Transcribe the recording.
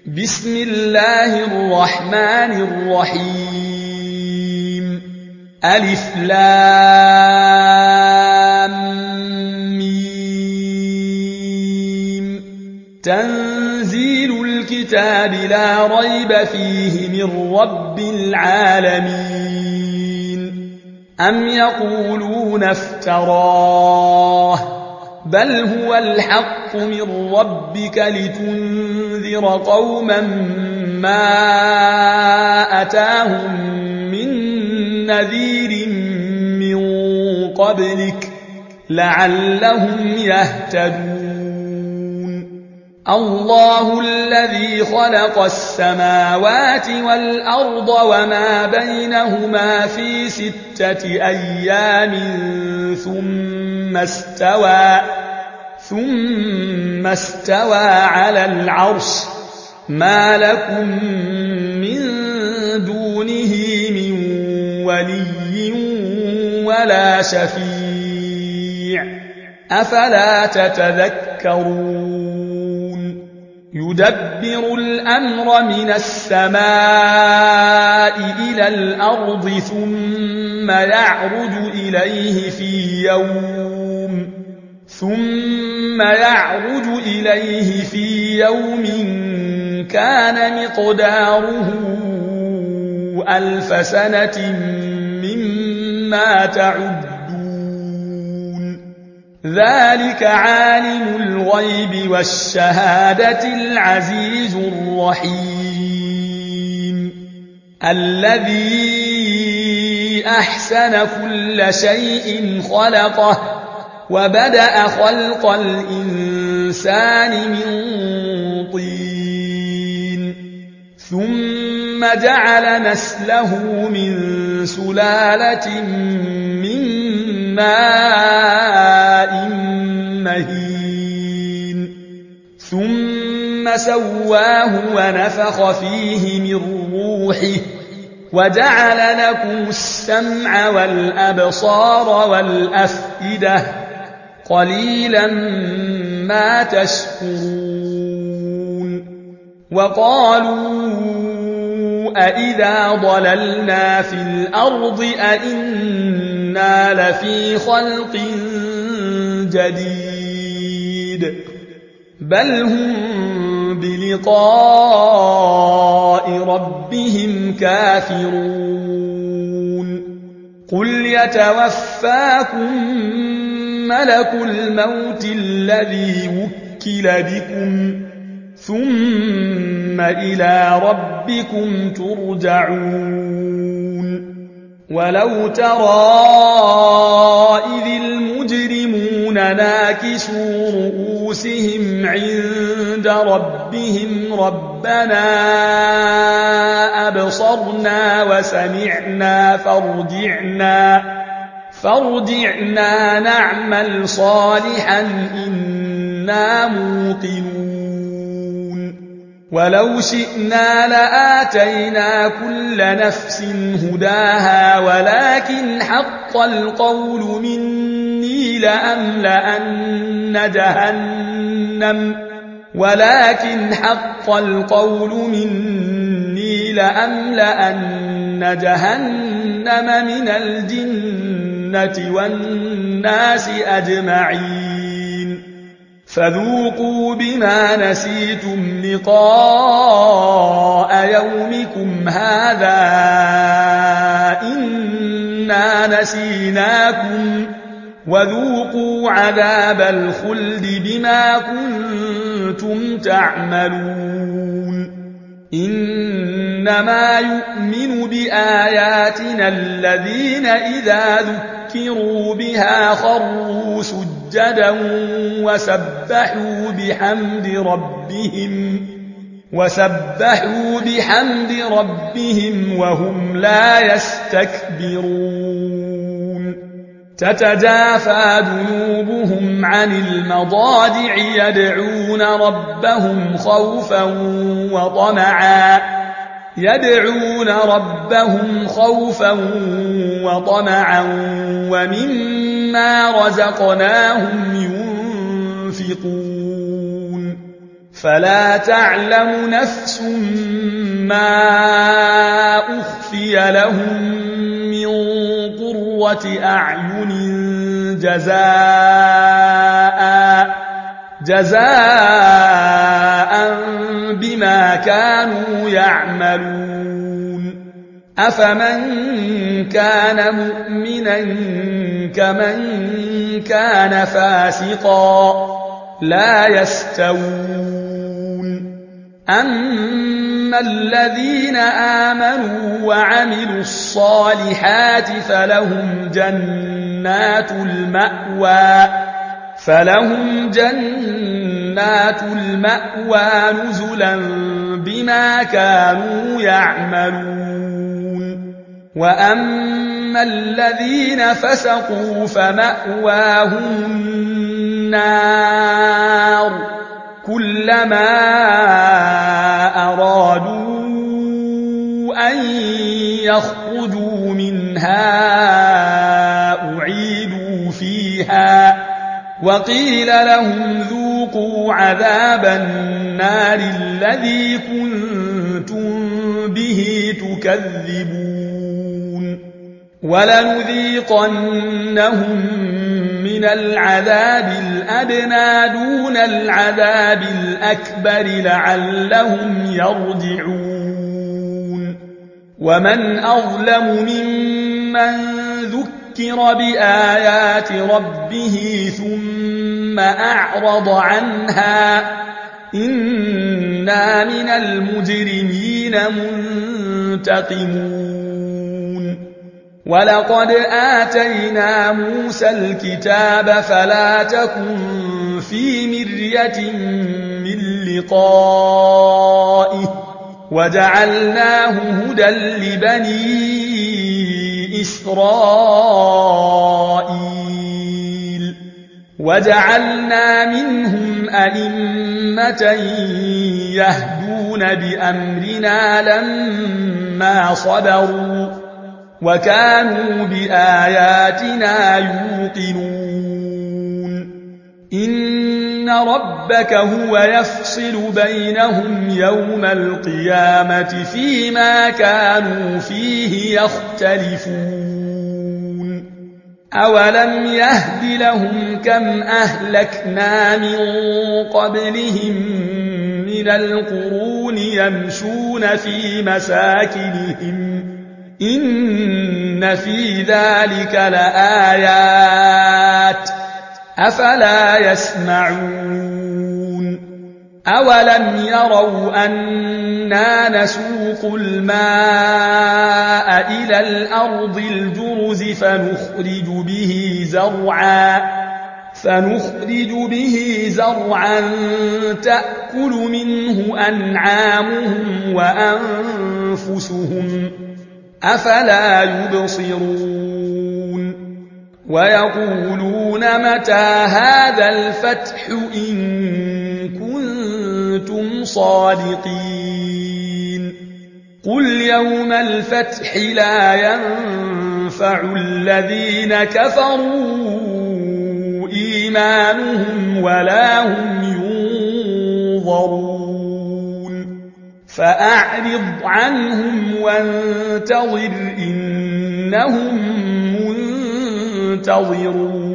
بسم الله الرحمن الرحيم ألف لام ميم تنزيل الكتاب لا ريب فيه من رب العالمين أم يقولون افتراه بل هو الحق من ربك لتنذر قوما ما أتاهم من نذير من قبلك لعلهم يهتدون الله الذي خلق السماوات والأرض وما بينهما في 6 أيام ثم استوى على العرش ما لكم من دونه من ولي ولا شفيع أفلا تتذكرون يدبر الأمر من السماء إلى الأرض ثم يعرج إليه في يوم كان مقداره 1000 سنة مما تعدون ذلك عالم الغيب والشهادة العزيز الرحيم الذي أحسن كل شيء خلقه وبدأ خلق الإنسان من طين ثم جعل نسله من سلالة من ماء مهين ثم سواه ونفخ فيه من روحه وجعل لكم السمع والأبصار والأفئدة قليلا ما تشكرون وقالوا أإذا ضللنا في الأرض أإنا لفي خلق جديد بل هم بلقاء ربهم كافرون قل يتوفاكم ملك الموت الذي وكل بكم ثم إلى ربكم ترجعون ولو ترى إذ المجرمون ناكسوا رؤوسهم عند ربهم ربنا أبصرنا وسمعنا فارجعنا نعمل صالحا إنا موقنون ولو شئنا لآتينا كل نفس هداها ولكن حق القول مني لأملأن جهنم من الجنة والناس أجمعين فذوقوا بما نسيتم لقاء يومكم هذا إنا نسيناكم وذوقوا عذاب الخلد بما كنتم تعملون إنما يؤمن بآياتنا الذين إذا ذكروا بها خروا سجدا وسبحوا بحمد ربهم وهم لا يستكبرون تتجافى جنوبهم عن المضاجع يدعون ربهم خوفا وطمعا ومما رزقناهم ينفقون فلا تعلم نفس ما أخفي لهم من قرة أعين جزاء بما كانوا يعملون أفمن كان مؤمنا كمن كان فاسقا لا يستوون أما الذين آمنوا وعملوا الصالحات فلهم جنات المأوى نزلا بما كانوا يعملون وأما الذين فسقوا فمأواهم النار كلما أرادوا أن يخرجوا منها أعيدوا فيها وقيل لهم ذوقوا عذاب النار الذي كنتم به تكذبون ولنذيقنهم من العذاب الأدنى دون العذاب الأكبر لعلهم يرجعون ومن أظلم ممن ذكر بآيات ربه ثم أعرض عنها إنا من المجرمين منتقمون ولقد آتينا موسى الكتاب فلا تكن في مرية من لقائه وجعلناه هدى لبني إسرائيل وجعلنا منهم أئمة يهدون بأمرنا لما صبروا وكانوا بآياتنا يوقنون إن ربك هو يفصل بينهم يوم القيامة فيما كانوا فيه يختلفون أولم يهد لهم كم أهلكنا من قبلهم من القرون يمشون في مساكنهم إن في ذلك لآيات أفلا يسمعون أولم يروا أنا نسوق الماء إلى الأرض الجرز فنخرج به زرعا تأكل منه أنعامهم وأنفسهم أفلا يبصرون ويقولون متى هذا الفتح إن كنتم صادقين قل يوم الفتح لا ينفع الذين كفروا إيمانهم ولا هم ينظرون فأعرض عنهم وانتظر إنهم منتظرون